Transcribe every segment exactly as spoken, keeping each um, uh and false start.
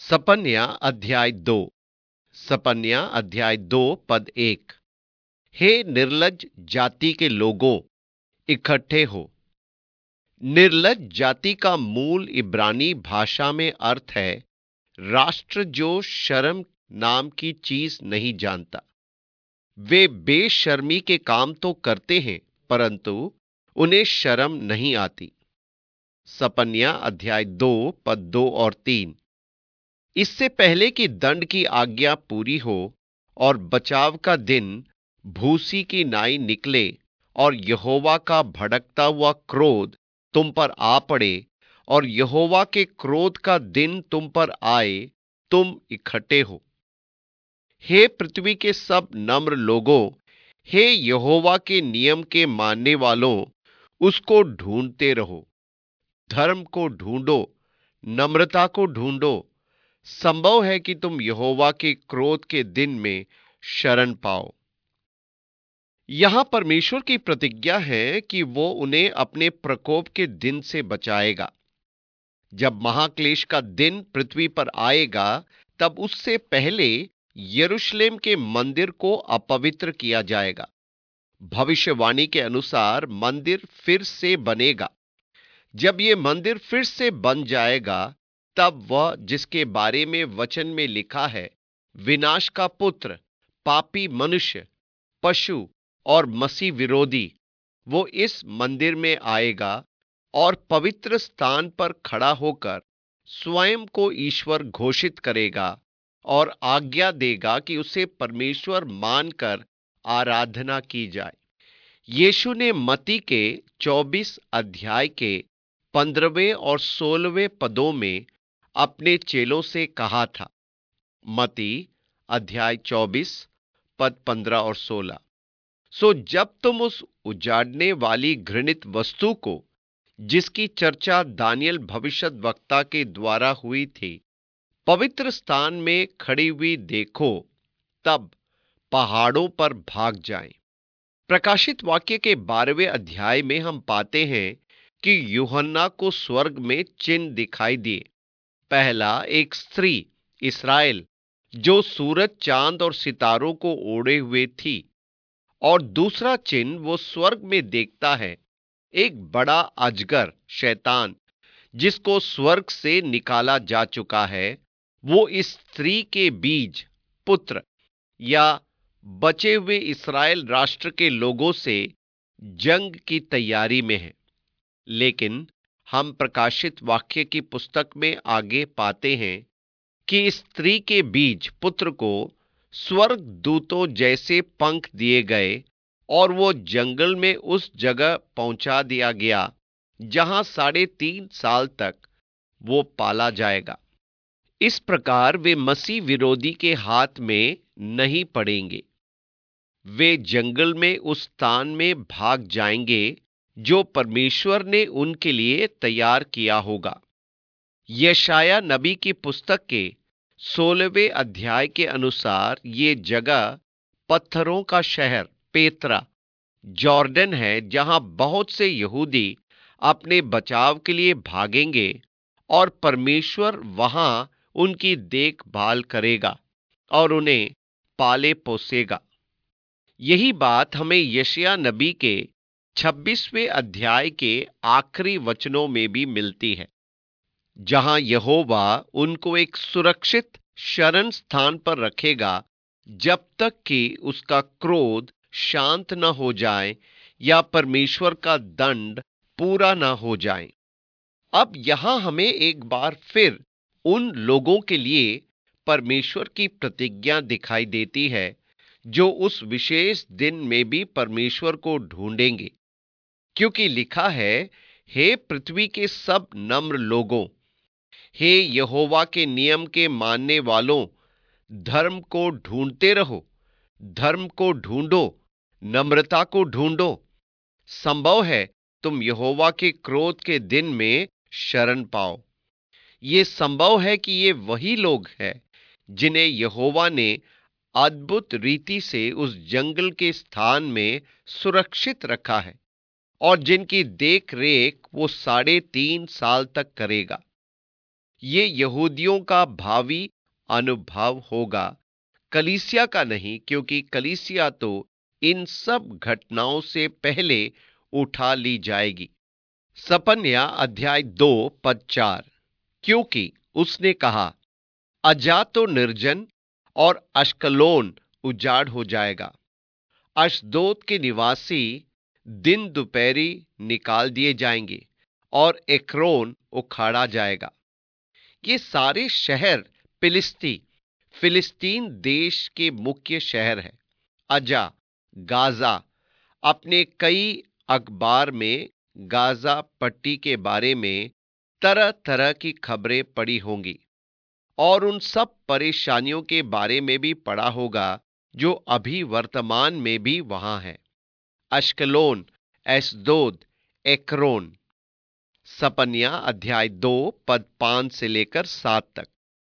सपन्या अध्याय दो। सपन्या अध्याय दो पद एक। हे निर्लज जाति के लोगों, इकट्ठे हो। निर्लज जाति का मूल इब्रानी भाषा में अर्थ है राष्ट्र जो शर्म नाम की चीज नहीं जानता। वे बेशर्मी के काम तो करते हैं परंतु उन्हें शर्म नहीं आती। सपन्या अध्याय दो पद दो और तीन। इससे पहले कि दंड की आज्ञा पूरी हो और बचाव का दिन भूसी की नाई निकले और यहोवा का भड़कता हुआ क्रोध तुम पर आ पड़े और यहोवा के क्रोध का दिन तुम पर आए, तुम इकट्ठे हो। हे पृथ्वी के सब नम्र लोगों, हे यहोवा के नियम के मानने वालों, उसको ढूंढते रहो। धर्म को ढूंढो, नम्रता को ढूंढो। संभव है कि तुम यहोवा के क्रोध के दिन में शरण पाओ। यहां परमेश्वर की प्रतिज्ञा है कि वो उन्हें अपने प्रकोप के दिन से बचाएगा। जब महाक्लेश का दिन पृथ्वी पर आएगा तब उससे पहले यरूशलेम के मंदिर को अपवित्र किया जाएगा। भविष्यवाणी के अनुसार मंदिर फिर से बनेगा। जब ये मंदिर फिर से बन जाएगा तब वह जिसके बारे में वचन में लिखा है, विनाश का पुत्र, पापी मनुष्य, पशु और मसीह विरोधी, वो इस मंदिर में आएगा और पवित्र स्थान पर खड़ा होकर स्वयं को ईश्वर घोषित करेगा और आज्ञा देगा कि उसे परमेश्वर मानकर आराधना की जाए। यीशु ने मत्ती के चौबीस अध्याय के पंद्रहवें और सोलहवें पदों में अपने चेलों से कहा था। मत्ती अध्याय चौबीस पद पंद्रह और सोलह। सो जब तुम उस उजाड़ने वाली घृणित वस्तु को, जिसकी चर्चा दानियल भविष्यद्वक्ता के द्वारा हुई थी, पवित्र स्थान में खड़ी हुई देखो, तब पहाड़ों पर भाग जाएं। प्रकाशित वाक्य के बारहवें अध्याय में हम पाते हैं कि यूहन्ना को स्वर्ग में चिन्ह दिखाई दिए। पहला एक स्त्री इस्राएल जो सूरज, चांद और सितारों को ओढ़े हुए थी, और दूसरा चिन्ह वो स्वर्ग में देखता है, एक बड़ा अजगर शैतान जिसको स्वर्ग से निकाला जा चुका है। वो इस स्त्री के बीज पुत्र या बचे हुए इस्राएल राष्ट्र के लोगों से जंग की तैयारी में है। लेकिन हम प्रकाशित वाक्य की पुस्तक में आगे पाते हैं कि इस स्त्री के बीज पुत्र को स्वर्ग दूतों जैसे पंख दिए गए और वो जंगल में उस जगह पहुंचा दिया गया जहां साढ़े तीन साल तक वो पाला जाएगा। इस प्रकार वे मसीह विरोधी के हाथ में नहीं पड़ेंगे। वे जंगल में उस स्थान में भाग जाएंगे जो परमेश्वर ने उनके लिए तैयार किया होगा। यशाया नबी की पुस्तक के सोलहवें अध्याय के अनुसार ये जगह पत्थरों का शहर पेत्रा, जॉर्डन है, जहां बहुत से यहूदी अपने बचाव के लिए भागेंगे और परमेश्वर वहां उनकी देखभाल करेगा और उन्हें पाले पोसेगा। यही बात हमें यशाया नबी के छब्बीसवें अध्याय के आखिरी वचनों में भी मिलती है, जहां यहोवा उनको एक सुरक्षित शरण स्थान पर रखेगा जब तक कि उसका क्रोध शांत न हो जाए या परमेश्वर का दंड पूरा न हो जाए। अब यहां हमें एक बार फिर उन लोगों के लिए परमेश्वर की प्रतिज्ञा दिखाई देती है जो उस विशेष दिन में भी परमेश्वर को ढूंढेंगे, क्योंकि लिखा है, हे पृथ्वी के सब नम्र लोगों, हे यहोवा के नियम के मानने वालों, धर्म को ढूंढते रहो। धर्म को ढूंढो, नम्रता को ढूंढो। संभव है तुम यहोवा के क्रोध के दिन में शरण पाओ। ये संभव है कि ये वही लोग हैं जिन्हें यहोवा ने अद्भुत रीति से उस जंगल के स्थान में सुरक्षित रखा है और जिनकी देख रेख वो साढ़े तीन साल तक करेगा। ये यहूदियों का भावी अनुभव होगा, कलीसिया का नहीं, क्योंकि कलीसिया तो इन सब घटनाओं से पहले उठा ली जाएगी। सपन्या अध्याय दो पद चार। क्योंकि उसने कहा, अजा तो निर्जन और अश्कलोन उजाड़ हो जाएगा, अशदोद के निवासी दिन दोपहरी निकाल दिए जाएंगे और एक्रोन उखाड़ा जाएगा। ये सारे शहर फिलिस्ती फिलिस्तीन देश के मुख्य शहर हैं। अजा, गाजा, अपने कई अखबार में गाजा पट्टी के बारे में तरह तरह की खबरें पढ़ी होंगी और उन सब परेशानियों के बारे में भी पढ़ा होगा जो अभी वर्तमान में भी वहां है। Ashkelon, एसदोद, Ekron. सपन्या अध्याय दो पद पांच से लेकर सात तक।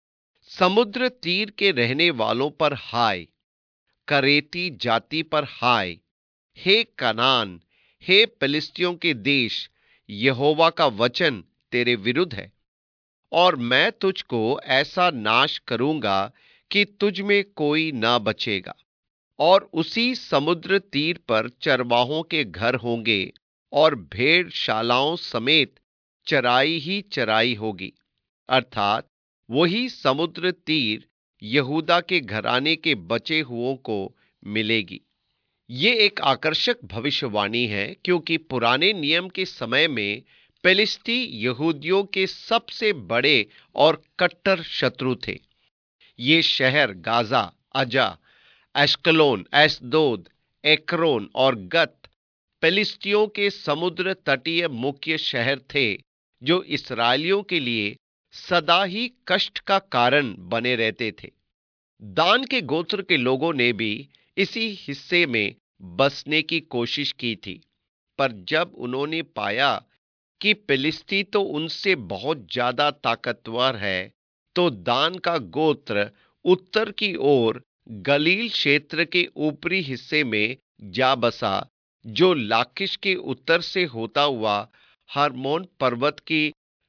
समुद्र तीर के रहने वालों पर हाय, करेती जाति पर हाय। हे कनान, हे फिलिस्तियों के देश, यहोवा का वचन तेरे विरुद्ध है। और मैं तुझको ऐसा नाश करूंगा कि तुझ में कोई ना बचेगा। और उसी समुद्र तीर पर चरवाहों के घर होंगे और भेड़शालाओं समेत चराई ही चराई होगी, अर्थात वही समुद्र तीर यहूदा के घराने के बचे हुओं को मिलेगी। ये एक आकर्षक भविष्यवाणी है, क्योंकि पुराने नियम के समय में फिलिस्ती यहूदियों के सबसे बड़े और कट्टर शत्रु थे। ये शहर गाजा, अजा, एश्कलोन, एसदोद, एक्रोन और गत फिलिस्तियों के समुद्र तटीय मुख्य शहर थे, जो इस्राएलियों के लिए सदा ही कष्ट का कारण बने रहते थे। दान के गोत्र के लोगों ने भी इसी हिस्से में बसने की कोशिश की थी, पर जब उन्होंने पाया कि फिलिस्ती तो उनसे बहुत ज्यादा ताकतवर है, तो दान का गोत्र उत्तर की ओर गलील क्षेत्र के ऊपरी हिस्से में जा बसा, जो लाकिश के उत्तर से होता हुआ हरमोन पर्वत की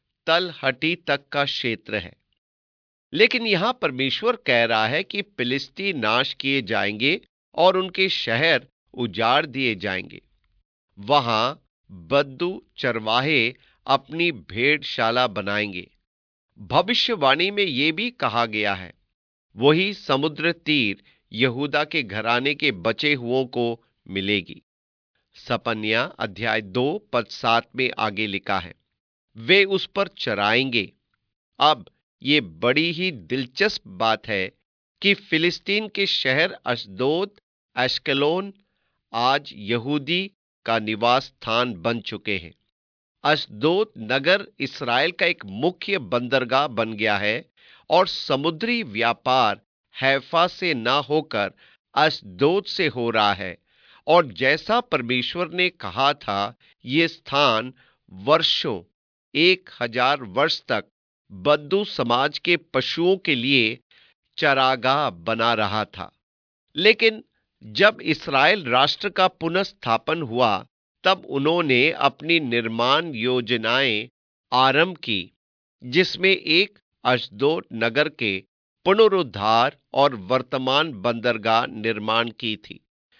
तलहटी तक का क्षेत्र है। लेकिन यहां परमेश्वर कह रहा है कि फिलिस्ती नाश किए जाएंगे और उनके शहर उजाड़ दिए जाएंगे। वहां बद्दू चरवाहे अपनी भेड़शाला बनाएंगे। भविष्यवाणी में यह भी कहा गया है, वही समुद्र तीर यहूदा के घराने के बचे हुओं को मिलेगी। सपन्या अध्याय दो पद सात में आगे लिखा है, वे उस पर चराएंगे। अब ये बड़ी ही दिलचस्प बात है कि फिलिस्तीन के शहर अशदोद, अश्कलोन आज यहूदी का निवास स्थान बन चुके हैं। अशदोद नगर इसराइल का एक मुख्य बंदरगाह बन गया है और समुद्री व्यापार हैफा से ना होकर अशदोद से हो रहा है। और जैसा परमेश्वर ने कहा था, ये स्थान वर्षों, एक हजार वर्ष तक बद्दू समाज के पशुओं के लिए चरागाह बना रहा था। लेकिन जब इस्राएल राष्ट्र का पुनर्स्थापन हुआ, तब उन्होंने अपनी निर्माण योजनाएं आरंभ की, जिसमें एक अशदोद नगर के पुनरुद्धार और वर्तमान बंदरगाह निर्माण की थी।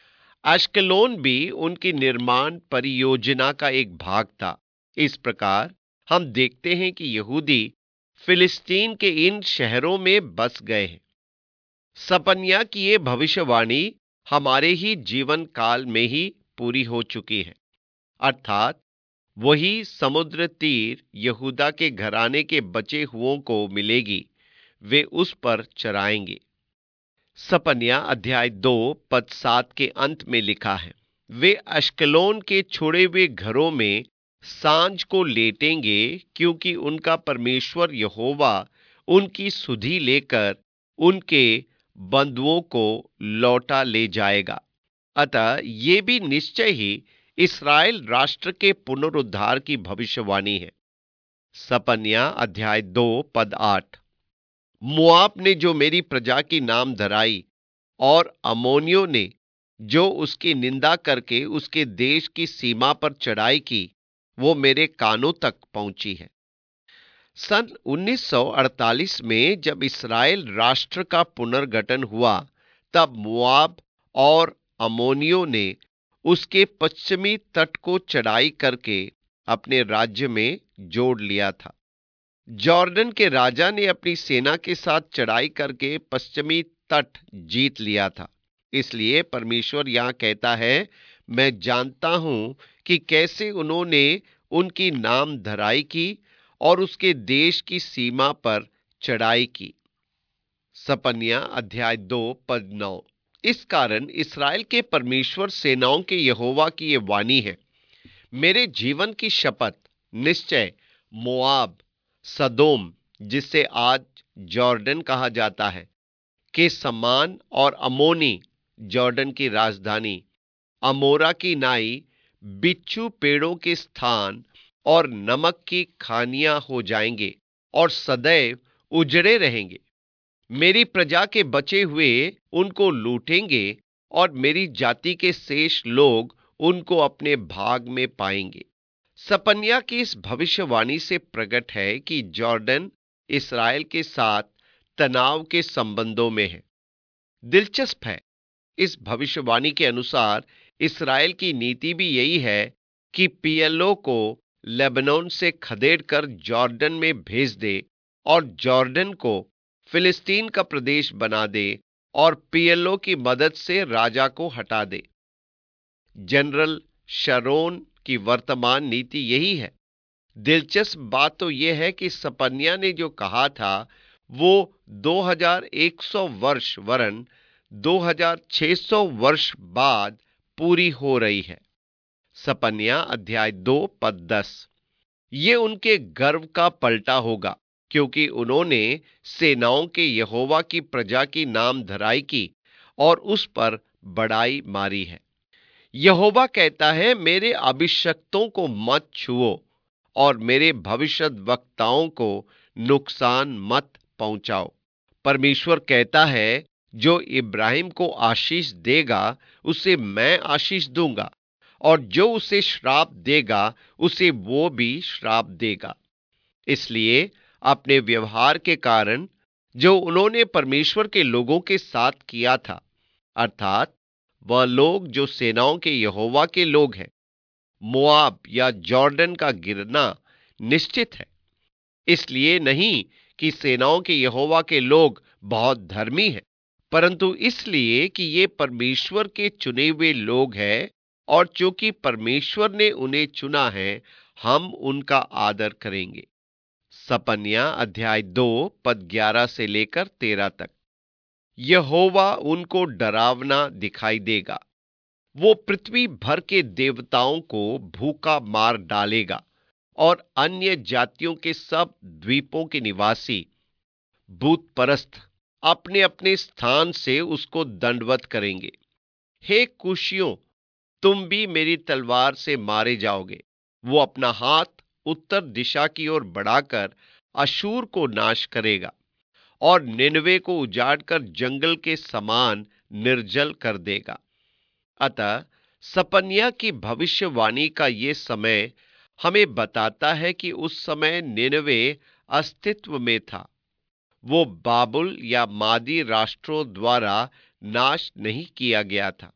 अश्कलोन भी उनकी निर्माण परियोजना का एक भाग था। इस प्रकार हम देखते हैं कि यहूदी फिलिस्तीन के इन शहरों में बस गए हैं। सपन्या की ये भविष्यवाणी हमारे ही जीवन काल में ही पूरी हो चुकी है, अर्थात वही समुद्र तीर यहूदा के घराने के बचे हुओं को मिलेगी, वे उस पर चराएंगे। सपन्या अध्याय दो पद सात के अंत में लिखा है, वे अश्कलोन के छोड़े हुए घरों में सांझ को लेटेंगे, क्योंकि उनका परमेश्वर यहोवा उनकी सुधि लेकर उनके बंधुओं को लौटा ले जाएगा। अतः ये भी निश्चय ही इस्राएल राष्ट्र के पुनरुद्धार की भविष्यवाणी है। सपन्या अध्याय दो पद आठ। मोआब ने जो मेरी प्रजा की नाम धराई और अमोनियों ने जो उसकी निंदा करके उसके देश की सीमा पर चढ़ाई की, वो मेरे कानों तक पहुंची है। सन उन्नीस सौ अड़तालीस में जब इस्राएल राष्ट्र का पुनर्गठन हुआ, तब मोआब और अमोनियों ने उसके पश्चिमी तट को चढ़ाई करके अपने राज्य में जोड़ लिया था। जॉर्डन के राजा ने अपनी सेना के साथ चढ़ाई करके पश्चिमी तट जीत लिया था। इसलिए परमेश्वर यहां कहता है, मैं जानता हूं कि कैसे उन्होंने उनकी नाम धराई की और उसके देश की सीमा पर चढ़ाई की। सपन्या अध्याय दो पद नौ। इस कारण इस्राएल के परमेश्वर सेनाओं के यहोवा की ये वाणी है, मेरे जीवन की शपथ, निश्चय मोआब, सदोम, जिसे आज जॉर्डन कहा जाता है, के समान, और अमोनी, जॉर्डन की राजधानी, अमोरा की नाई, बिच्छू पेड़ों के स्थान और नमक की खानियां हो जाएंगे और सदैव उजड़े रहेंगे। मेरी प्रजा के बचे हुए उनको लूटेंगे और मेरी जाति के शेष लोग उनको अपने भाग में पाएंगे। सपन्या की इस भविष्यवाणी से प्रकट है कि जॉर्डन इस्राएल के साथ तनाव के संबंधों में है। दिलचस्प है, इस भविष्यवाणी के अनुसार इस्राएल की नीति भी यही है कि पीएलओ को लेबनान से खदेड़कर जॉर्डन में भेज दे और जॉर्डन को फिलिस्तीन का प्रदेश बना दे और पीएलओ की मदद से राजा को हटा दे। जनरल शरोन की वर्तमान नीति यही है। दिलचस्प बात तो यह है कि सपन्या ने जो कहा था वो दो हज़ार एक सौ वर्ष वरन दो हज़ार छह सौ वर्ष बाद पूरी हो रही है। सपन्या अध्याय दो पद दस। ये उनके गर्व का पलटा होगा, क्योंकि उन्होंने सेनाओं के यहोवा की प्रजा की नाम धराई की और उस पर बड़ाई मारी है। यहोवा कहता है, मेरे अभिषक्तों को मत छुओ और मेरे भविष्यद्वक्ताओं को नुकसान मत पहुंचाओ। परमेश्वर कहता है, जो इब्राहिम को आशीष देगा उसे मैं आशीष दूंगा, और जो उसे श्राप देगा उसे वो भी श्राप देगा। इसलिए अपने व्यवहार के कारण जो उन्होंने परमेश्वर के लोगों के साथ किया था, अर्थात वह लोग जो सेनाओं के यहोवा के लोग हैं, मोआब या जॉर्डन का गिरना निश्चित है। इसलिए नहीं कि सेनाओं के यहोवा के लोग बहुत धर्मी हैं, परंतु इसलिए कि ये परमेश्वर के चुने हुए लोग हैं, और चूंकि परमेश्वर ने उन्हें चुना है, हम उनका आदर करेंगे। सपन्या अध्याय दो पद ग्यारह से लेकर तेरह तक। यहोवा उनको डरावना दिखाई देगा, वो पृथ्वी भर के देवताओं को भूखा मार डालेगा और अन्य जातियों के सब द्वीपों के निवासी भूत परस्त अपने अपने स्थान से उसको दंडवत करेंगे। हे कुशियों, तुम भी मेरी तलवार से मारे जाओगे। वो अपना हाथ उत्तर दिशा की ओर बढ़ाकर अशूर को नाश करेगा और निनवे को उजाड़कर जंगल के समान निर्जल कर देगा। अतः सपन्या की भविष्यवाणी का ये समय हमें बताता है कि उस समय निनवे अस्तित्व में था। वो बाबुल या मादी राष्ट्रों द्वारा नाश नहीं किया गया था।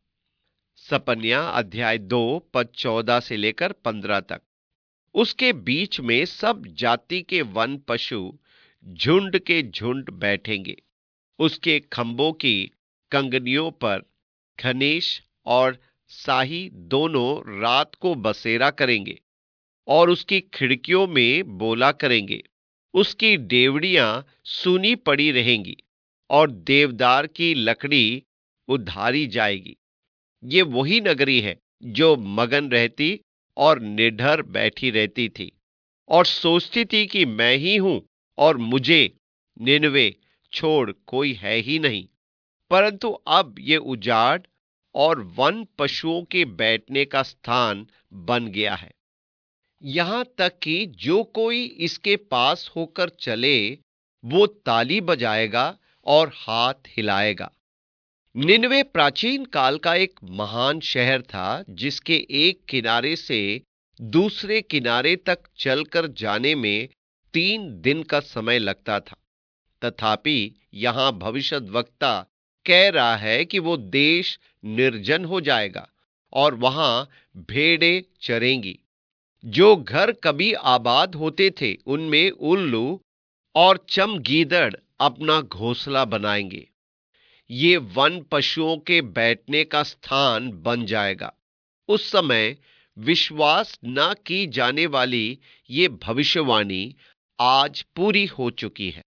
सपन्या अध्याय दो पद चौदह से लेकर पंद्रह तक। उसके बीच में सब जाति के वन पशु झुंड के झुंड बैठेंगे। उसके खंभों की कंगनियों पर खनेश और साही दोनों रात को बसेरा करेंगे और उसकी खिड़कियों में बोला करेंगे। उसकी डेवड़ियां सूनी पड़ी रहेंगी और देवदार की लकड़ी उधारी जाएगी। ये वही नगरी है जो मगन रहती और निडर बैठी रहती थी और सोचती थी कि मैं ही हूं और मुझे निनवे छोड़ कोई है ही नहीं। परंतु अब ये उजाड़ और वन पशुओं के बैठने का स्थान बन गया है, यहां तक कि जो कोई इसके पास होकर चले वो ताली बजाएगा और हाथ हिलाएगा। निनवे प्राचीन काल का एक महान शहर था, जिसके एक किनारे से दूसरे किनारे तक चलकर जाने में तीन दिन का समय लगता था। तथापि यहां भविष्यद्वक्ता कह रहा है कि वो देश निर्जन हो जाएगा और वहां भेड़ें चरेंगी। जो घर कभी आबाद होते थे उनमें उल्लू और चमगीदड़ अपना घोंसला बनाएंगे। ये वन पशुओं के बैठने का स्थान बन जाएगा। उस समय विश्वास न की जाने वाली ये भविष्यवाणी आज पूरी हो चुकी है।